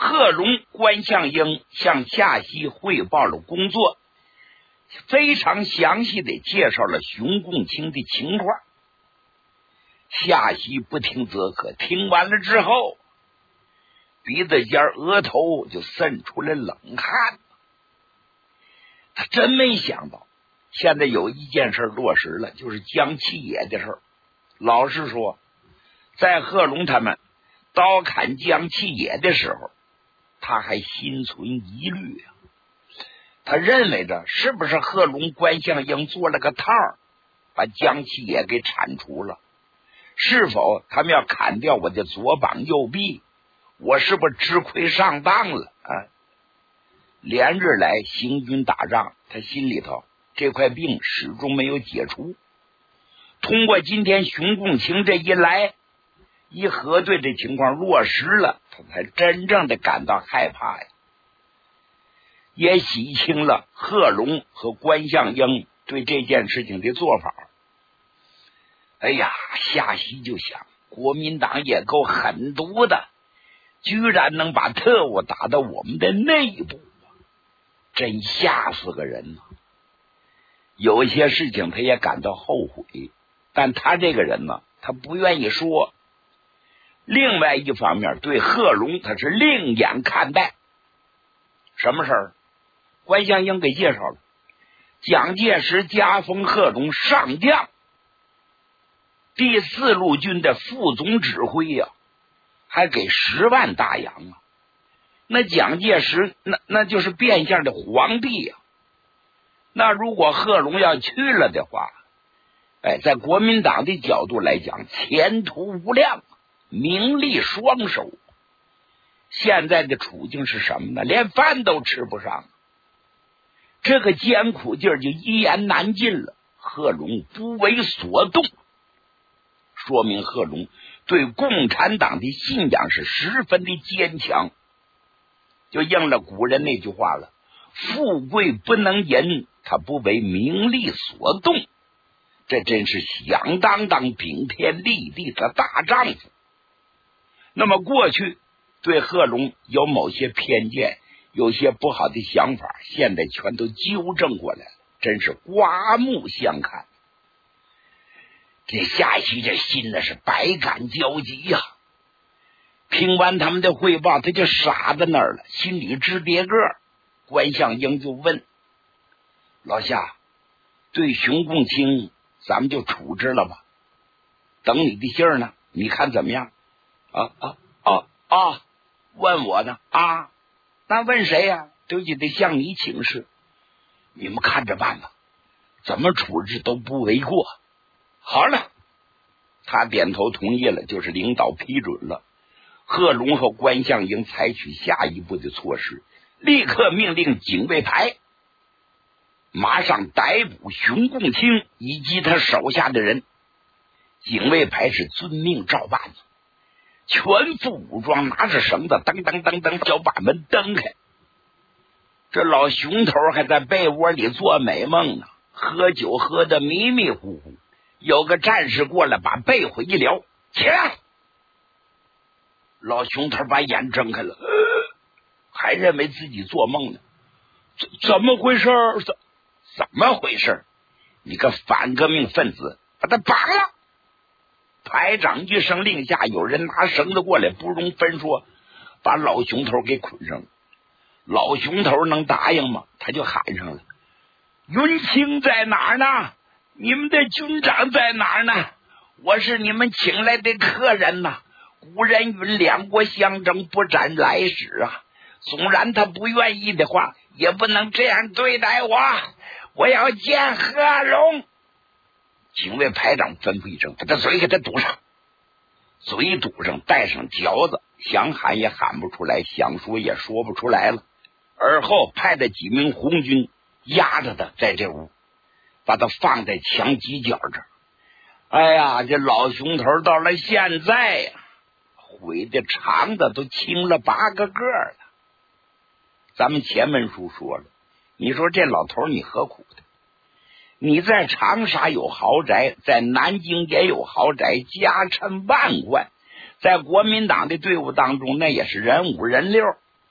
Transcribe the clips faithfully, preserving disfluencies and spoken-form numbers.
贺龙、关向英向夏曦汇报了工作，非常详细的介绍了熊共清的情况。夏曦不听则可，听完了之后，鼻子尖额头就渗出了冷汗。他真没想到，现在有一件事落实了，就是江启野的事。老实说，在贺龙他们刀砍江启野的时候，他还心存疑虑啊。他认为着是不是贺龙、关向英做了个套，把江启野给铲除了？是否他们要砍掉我的左膀右臂？我是不是吃亏上当了啊？连日来行军打仗，他心里头这块病始终没有解除。通过今天熊共清这一来，一核对这情况落实了，他才真正的感到害怕呀。也洗清了贺龙和关向英对这件事情的做法。哎呀，夏曦就想，国民党也够狠毒的，居然能把特务打到我们的内部，真吓死个人呢。有一些事情他也感到后悔，但他这个人呢，他不愿意说。另外一方面，对贺龙他是另眼看待。什么事儿？关向英给介绍了，蒋介石加封贺龙上将，第四路军的副总指挥呀、啊，还给十万大洋啊！那蒋介石那那就是变相的皇帝呀、啊。那如果贺龙要去了的话，哎，在国民党的角度来讲，前途无量，名利双收。现在的处境是什么呢？连饭都吃不上，这个艰苦劲儿就一言难尽了。贺龙不为所动，说明贺龙对共产党的信仰是十分的坚强，就应了古人那句话了：富贵不能淫，他不为名利所动。这真是响当当顶天立地的大丈夫。那么过去对贺龙有某些偏见，有些不好的想法，现在全都纠正过来了，真是刮目相看。这夏曦这心呢是百感交集呀、啊。听完他们的汇报，他就傻在那儿了，心里直跌个。关向英就问老夏，对熊共清咱们就处置了吧，等你的信儿呢，你看怎么样？啊啊啊啊！问我呢啊？那问谁呀、啊？对不起，得向你请示，你们看着办吧，怎么处置都不为过。好了，他点头同意了，就是领导批准了。贺龙和关向英采取下一步的措施，立刻命令警卫排马上逮捕熊共清以及他手下的人。警卫排是遵命照办，全副武装，拿着绳子噔噔噔噔就把门蹬开。这老熊头还在被窝里做美梦呢，喝酒喝得迷迷糊糊。有个战士过来把被子一撩，起来。老熊头把眼睁开了，呃、还认为自己做梦呢。怎怎么回事？怎怎么回事？你个反革命分子，把他绑了！排长一声令下，有人拿绳子过来，不容分说，把老熊头给捆上了。老熊头能答应吗？他就喊上了：“云清在哪儿呢？你们的军长在哪儿呢？我是你们请来的客人呐。古人云：两国相争，不斩来使啊。纵然他不愿意的话，也不能这样对待我。我要见贺龙。”警卫排长吩咐一声，把他嘴给他堵上，嘴堵上，带上嚼子，想喊也喊不出来，想说也说不出来了。而后派的几名红军压着他在这屋，把他放在墙犄角这儿。哎呀，这老熊头到了现在呀、啊，毁的肠子都青了八个个了。咱们前文书说了，你说这老头你何苦的？你在长沙有豪宅，在南京也有豪宅，家产万贯，在国民党的队伍当中那也是人五人六。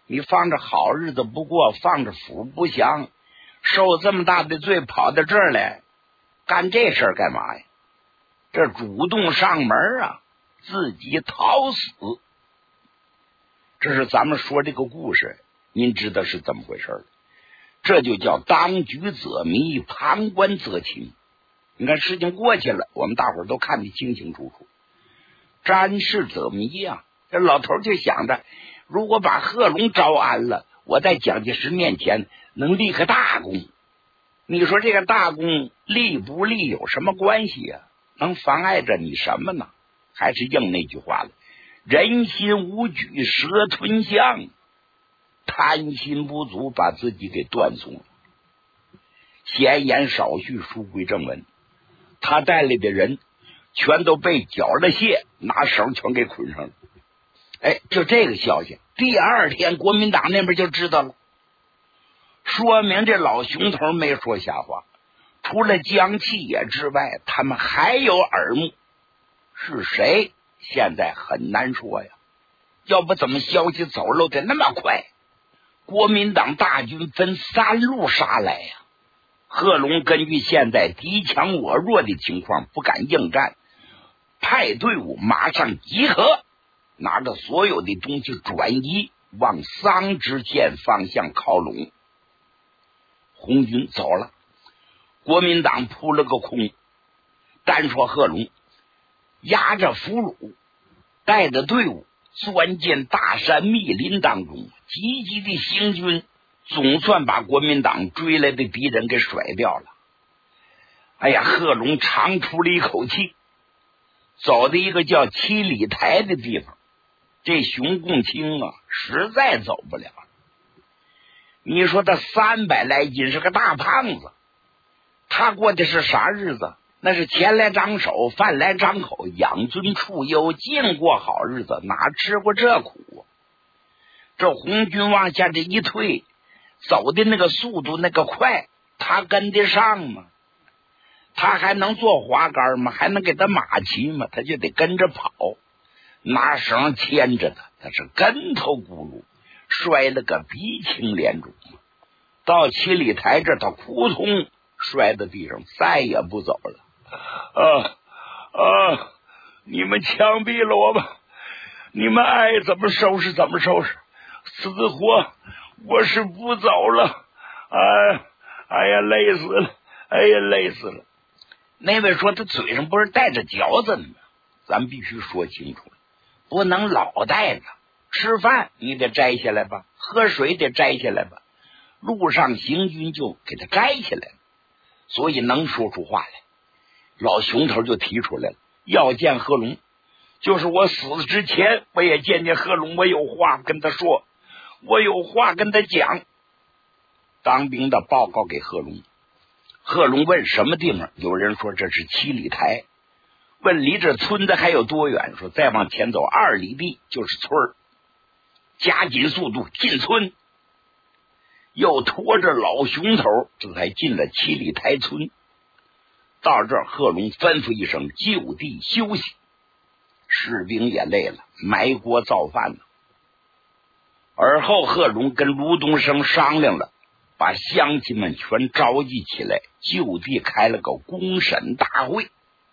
你放着好日子不过，放着福不享，受这么大的罪跑到这儿来干这事儿干嘛呀？这主动上门啊，自己讨死。这是咱们说这个故事，您知道是怎么回事的？这就叫当局者迷，旁观者清。你看事情过去了，我们大伙儿都看得清清楚楚。瞻视者迷呀、啊，这老头就想着，如果把贺龙招安了，我在蒋介石面前能立个大功。你说这个大功立不立有什么关系啊？能妨碍着你什么呢？还是应那句话了，人心无举，蛇吞象，贪心不足，把自己给断送了。闲言少叙，书归正文。他带来的人全都被缴了械，拿绳全给捆上了。哎，就这个消息，第二天国民党那边就知道了，说明这老熊头没说瞎话。除了江启野之外，他们还有耳目，是谁现在很难说呀。要不怎么消息走漏的那么快？国民党大军分三路杀来呀。贺龙根据现在敌强我弱的情况，不敢应战，派队伍马上集合，拿着所有的东西转移，往桑植县方向靠拢。红军走了，国民党扑了个空。单说贺龙押着俘虏，带着队伍钻进大山密林当中，积极的行军，总算把国民党追来的敌人给甩掉了。哎呀，贺龙长出了一口气，走到一个叫七里台的地方，这熊共清啊，实在走不了。你说他三百来斤，是个大胖子，他过的是啥日子？那是钱来张手，饭来张口，养尊处优，尽过好日子，哪吃过这苦？这红军往下这一退，走的那个速度那个快，他跟得上吗？他还能坐滑竿吗？还能给他马骑吗？他就得跟着跑，拿绳牵着他，他是跟头咕噜，摔了个鼻青脸肿。到七里台这，他扑通摔到地上，再也不走了。啊啊！你们枪毙了我吧，你们爱怎么收拾怎么收拾，死活我是不走了。哎哎呀，累死了！哎呀，累死了！那位说他嘴上不是带着嚼子呢吗？咱必须说清楚了，不能老带着。吃饭你得摘下来吧，喝水得摘下来吧，路上行军就给他摘下来了，所以能说出话来。老熊头就提出来了，要见贺龙，就是我死之前我也见见贺龙，我有话跟他说，我有话跟他讲。当兵的报告给贺龙，贺龙问什么地方？有人说这是七里台。问离这村子还有多远？说再往前走二里地就是村儿。加紧速度进村，又拖着老熊头，这才进了七里台村。到这儿，贺龙吩咐一声就地休息，士兵也累了，埋锅造饭了。而后贺龙跟卢东升商量了，把乡亲们全召集起来，就地开了个公审大会。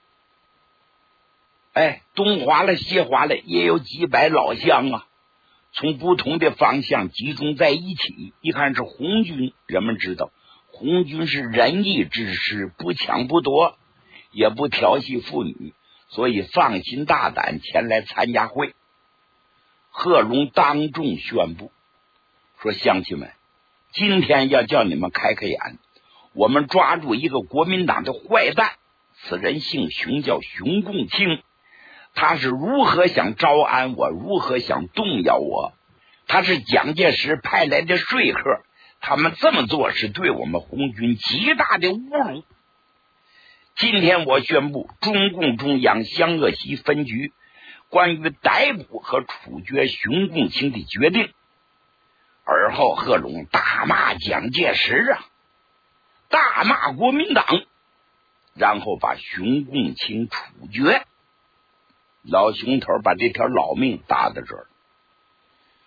哎，东华了西华了，也有几百老乡啊，从不同的方向集中在一起。一看是红军，人们知道红军是仁义之师，不抢不夺，也不调戏妇女，所以放心大胆前来参加会。贺龙当众宣布说，乡亲们，今天要叫你们开开眼，我们抓住一个国民党的坏蛋，此人姓熊，叫熊共清。他是如何想招安我，如何想动摇我，他是蒋介石派来的说客，他们这么做是对我们红军极大的侮辱。今天我宣布中共中央湘鄂西分局关于逮捕和处决熊共清的决定。而后贺龙大骂蒋介石啊，大骂国民党，然后把熊共清处决。老熊头把这条老命搭在这儿。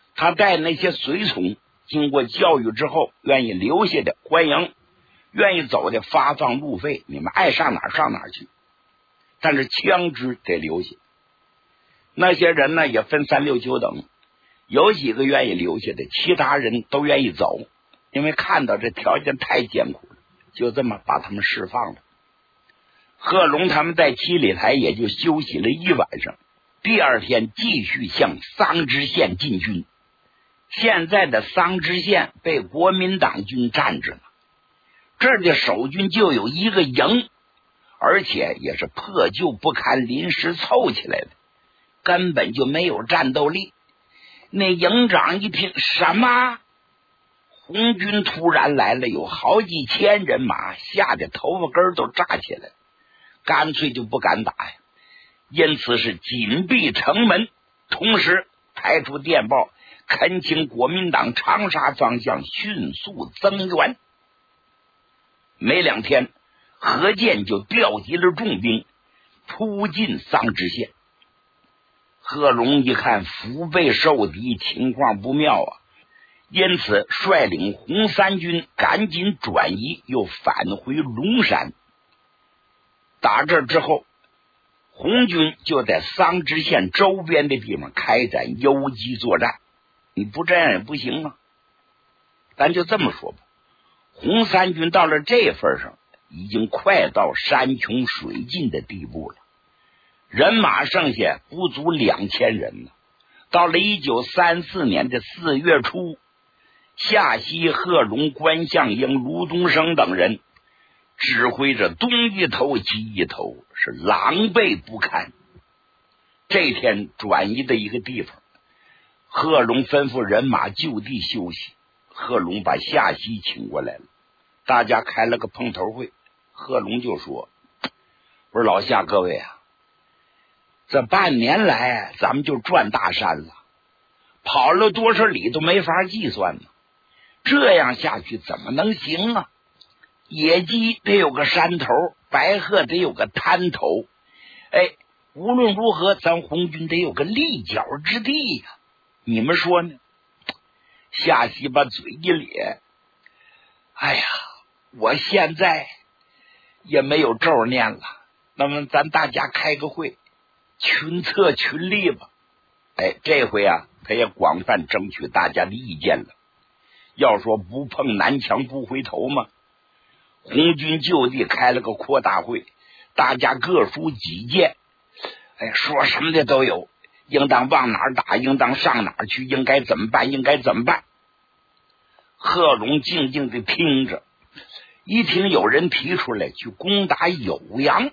他带那些随从经过教育之后，愿意留下的欢迎，愿意走的发放路费，你们爱上哪儿上哪儿去，但是枪支得留下。那些人呢也分三六九等，有几个愿意留下的，其他人都愿意走，因为看到这条件太艰苦了，就这么把他们释放了。贺龙他们在七里台也就休息了一晚上，第二天继续向桑植县进军。现在的桑植县被国民党军占着了，这儿的守军就有一个营，而且也是破旧不堪，临时凑起来的，根本就没有战斗力。那营长一听，什么？红军突然来了，有好几千人马，吓得头发根都炸起来，干脆就不敢打呀。因此是紧闭城门，同时派出电报，恳请国民党长沙方向迅速增援。没两天，何键就调集了重兵，扑进桑植县。贺龙一看腹背受敌，情况不妙啊，因此率领红三军赶紧转移，又返回龙山。打这之后，红军就在桑植县周边的地方开展游击作战，你不这样也不行啊。咱就这么说吧，红三军到了这份上，已经快到山穷水尽的地步了，人马剩下不足两千人了。到了一九三四年的四月初，夏西、贺龙、关向英、卢东升等人指挥着东一头西一头，是狼狈不堪。这天转移的一个地方，贺龙吩咐人马就地休息。贺龙把夏西请过来了，大家开了个碰头会。贺龙就说：“不是老夏各位啊，这半年来咱们就转大山了，跑了多少里都没法计算呢。这样下去怎么能行啊？野鸡得有个山头，白鹤得有个滩头，哎，无论如何咱红军得有个立脚之地呀、啊，你们说呢？”夏西把嘴一咧，哎呀，我现在也没有咒念了，那么咱大家开个会，群策群力吧。哎，这回啊，他也广泛争取大家的意见了。要说不碰南墙不回头嘛，红军就地开了个扩大会，大家各抒己见，哎，说什么的都有，应当往哪儿打，应当上哪儿去，应该怎么办，应该怎么办。贺龙静静的听着，一听有人提出来去攻打酉阳，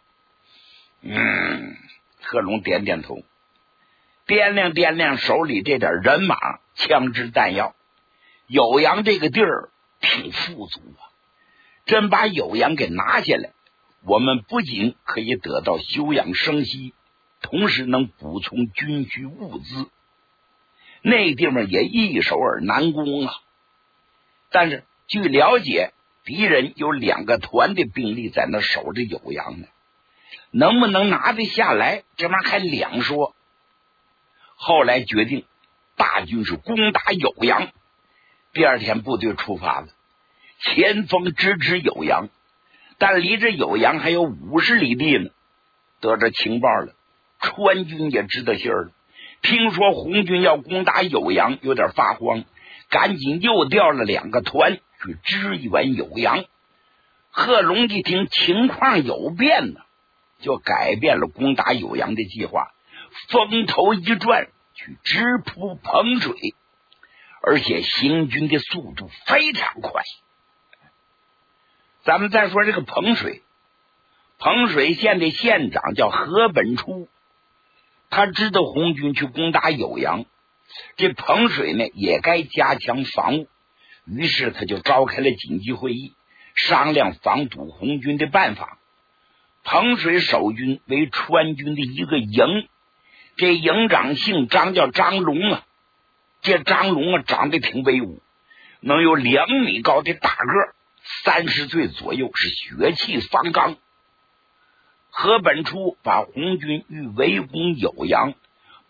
嗯，贺龙点点头，掂量掂量手里这点人马、枪支弹药。酉阳这个地儿挺富足啊，真把酉阳给拿下来，我们不仅可以得到休养生息，同时能补充军需物资，那地方也易守而难攻啊。但是据了解，敌人有两个团的兵力在那守着酉阳呢，能不能拿得下来，这玩意儿还两说。后来决定大军是攻打酉阳，第二天部队出发了，前锋直指酉阳，但离这酉阳还有五十里地呢。得着情报了，川军也知道信儿了，听说红军要攻打酉阳，有点发慌，赶紧又调了两个团去支援酉阳。贺龙一听情况有变呢，就改变了攻打酉阳的计划，风头一转，去直扑彭水，而且行军的速度非常快。咱们再说这个彭水，彭水县的县长叫何本初，他知道红军去攻打酉阳，这彭水呢也该加强防务，于是他就召开了紧急会议，商量防堵红军的办法。彭水守军为川军的一个营，这营长姓张，叫张龙啊。这张龙啊长得挺威武，能有两米高的大个，三十岁左右，是血气方刚。何本初把红军欲围攻酉阳，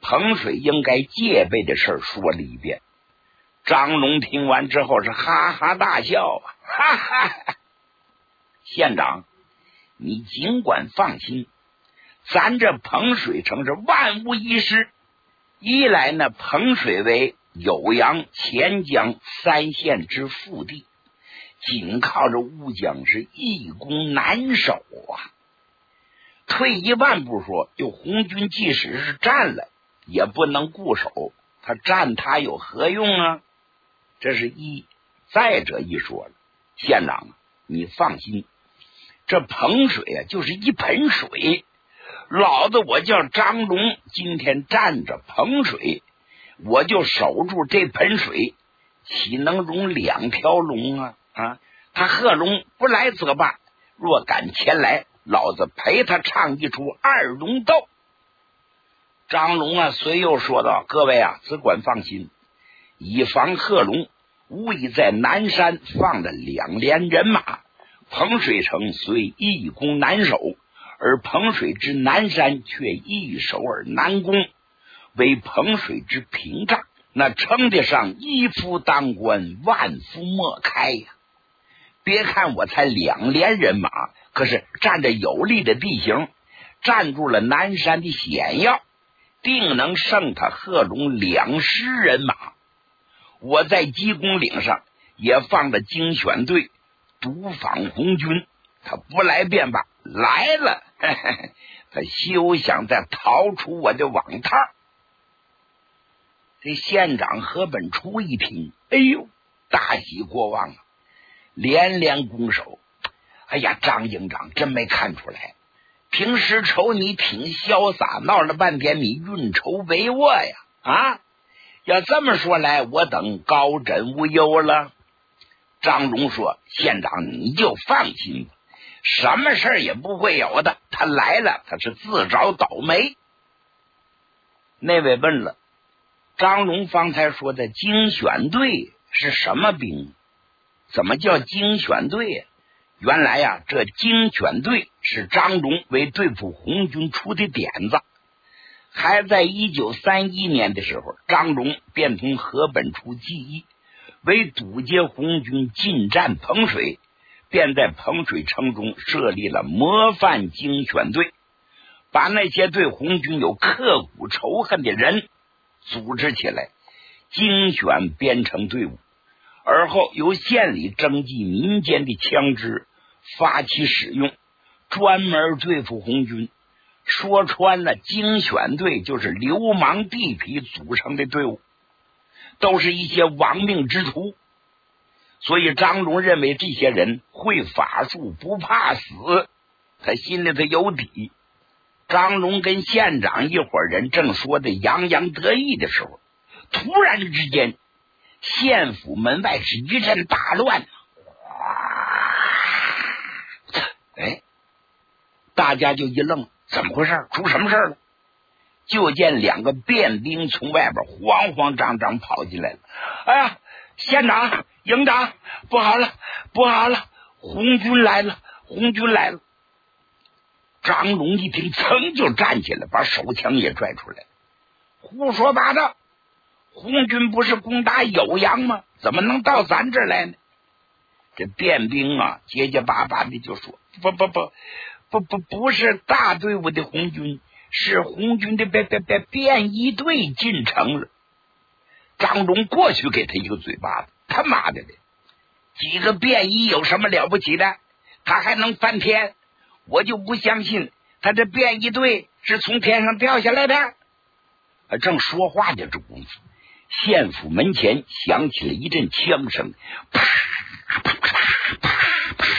彭水应该戒备的事说了一遍。张龙听完之后是哈哈大笑啊，哈哈！县长，你尽管放心，咱这彭水城是万无一失。一来呢，彭水为酉阳、钱江三县之腹地，紧靠着乌江，是易攻难守啊。退一万步说，就红军即使是战了，也不能固守，他战他有何用啊？这是一。再者一说了，县长你放心，这彭水啊就是一盆水，老子我叫张龙，今天站着彭水，我就守住这盆水，岂能容两条龙啊？啊，他贺龙不来则罢，若敢前来，老子陪他唱一出二龙斗。张龙啊，随又说道：“各位啊，只管放心，以防贺龙，无疑在南山放了两连人马。彭水城虽易攻难守，而彭水之南山却易守而难攻，为彭水之屏障，那称得上一夫当关，万夫莫开呀！别看我才两连人马，可是占着有利的地形，站住了南山的险要，定能胜他贺龙两师人马。我在鸡公岭上也放了精选队独访红军，他不来便罢，来了呵呵，他休想再逃出我的网套。这县长何本初一听，哎呦，大喜过望啊，连连拱手。哎呀，张营长真没看出来，平时瞅你挺潇洒，闹了半天你运筹帷幄呀！啊，要这么说来，我等高枕无忧了。张龙说：“县长你就放心吧，什么事儿也不会有的。他来了，他是自找倒霉。”那位问了，张龙方才说的精选队是什么兵？怎么叫精选队呀？原来呀、啊，这精选队是张龙为对付红军出的点子。还在一九三一年的时候，张龙便同何本初计议，为堵截红军进占彭水，便在彭水城中设立了模范精选队，把那些对红军有刻骨仇恨的人组织起来，精选编成队伍，而后由县里征集民间的枪支，发起使用，专门对付红军。说穿了，精选队就是流氓地痞组成的队伍，都是一些亡命之徒。所以张龙认为这些人会法术，不怕死，他心里头有底。张龙跟县长一伙人正说的洋洋得意的时候，突然之间县府门外是一阵大乱。哎，大家就一愣，怎么回事？出什么事了？就见两个便兵从外边慌慌张张跑进来了。哎呀，县长、营长，不好了，不好了，红军来了，红军来了！张龙一听，噌就站起来，把手枪也拽出来。胡说八道！红军不是攻打酉阳吗？怎么能到咱这儿来呢？这便兵啊，结结巴巴的就说：“不不不，不不不是大队伍的红军，是红军的便便便便衣队进城了。”张龙过去给他一个嘴巴子，他妈的的，几个便衣有什么了不起的？他还能翻天？我就不相信他这便衣队是从天上掉下来的。正说话的这功夫，县府门前响起了一阵枪声，啪啪啪啪啪啪，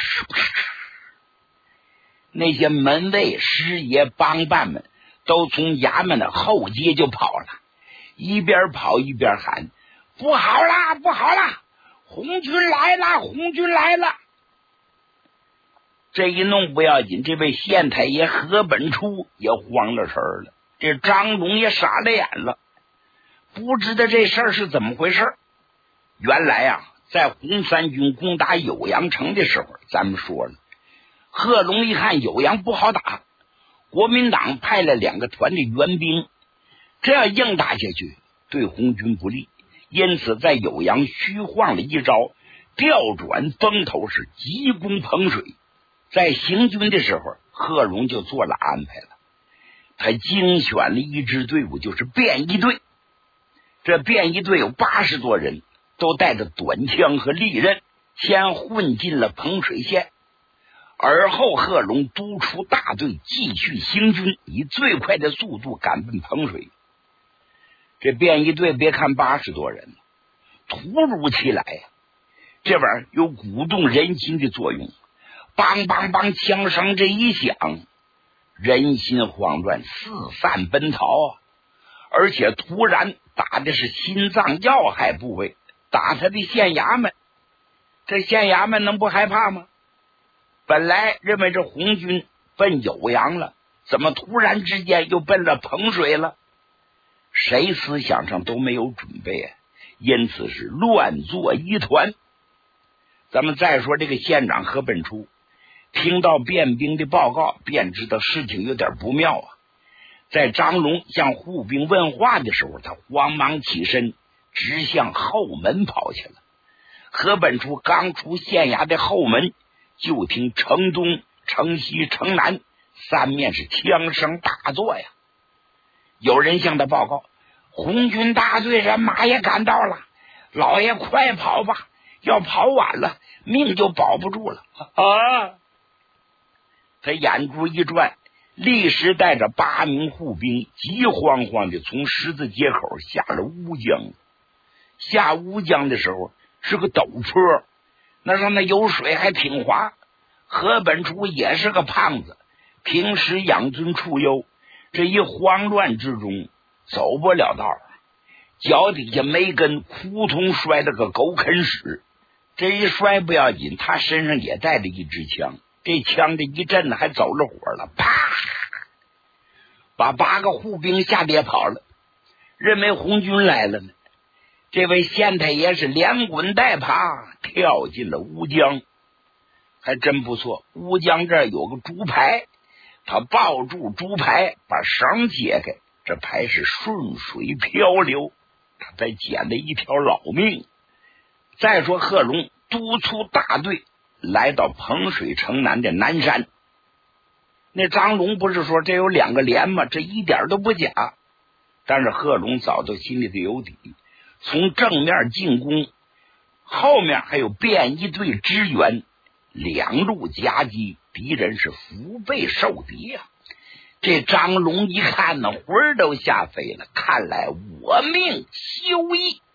那些门卫、师爷、帮办们都从衙门的后街就跑了，一边跑一边喊：“不好啦，不好啦！红军来了，红军来了！”这一弄不要紧，这位县太爷何本初也慌了神了，这张龙也傻了眼了，不知道这事儿是怎么回事。原来啊，在红三军攻打酉阳城的时候，咱们说了，贺龙一看酉阳不好打，国民党派了两个团的援兵， 这样硬打下去对红军不利，因此在酉阳虚晃了一招，调转风头，是急攻彭水。在行军的时候，贺龙就做了安排了，他精选了一支队伍，就是便衣队。这便衣队有八十多人，都带着短枪和利刃，先混进了彭水县。而后贺龙督促大队继续行军，以最快的速度赶奔彭水。这便衣队别看八十多人，突如其来呀、啊，这玩意儿有鼓动人心的作用。梆梆梆，枪声这一响，人心慌乱，四散奔逃啊！而且突然打的是心脏要害部位，打他的县衙门。这县衙门能不害怕吗？本来认为这红军奔酉阳了，怎么突然之间又奔了彭水了？谁思想上都没有准备啊，因此是乱作一团。咱们再说这个县长何本初，听到便兵的报告，便知道事情有点不妙啊。在张龙向护兵问话的时候，他慌忙起身，直向后门跑去了。何本初刚出县衙的后门，就听城东、城西、城南三面是枪声大作呀。有人向他报告，红军大队人马也赶到了，老爷快跑吧，要跑晚了命就保不住了啊！他眼珠一转，立时带着八名护兵急慌慌的从十字街口下了乌江。下乌江的时候是个陡坡，那上那有水还挺滑。何本初也是个胖子，平时养尊处优，这一慌乱之中走不了道，脚底下没根扑通摔了个狗啃屎。这一摔不要紧，他身上也带着一支枪，这枪这一阵还走了火了，啪，把八个护兵吓跌跑了，认为红军来了呢。这位县太爷是连滚带爬跳进了乌江，还真不错。乌江这儿有个竹排，他抱住竹排，把绳解开，这排是顺水漂流，他才捡了一条老命。再说贺龙督促大队来到彭水城南的南山，那张龙不是说这有两个连吗？这一点都不假。但是贺龙早就心里头有底，从正面进攻，后面还有便衣队支援，两路夹击，敌人是腹背受敌啊！这张龙一看呢，魂儿都吓飞了，看来我命休矣。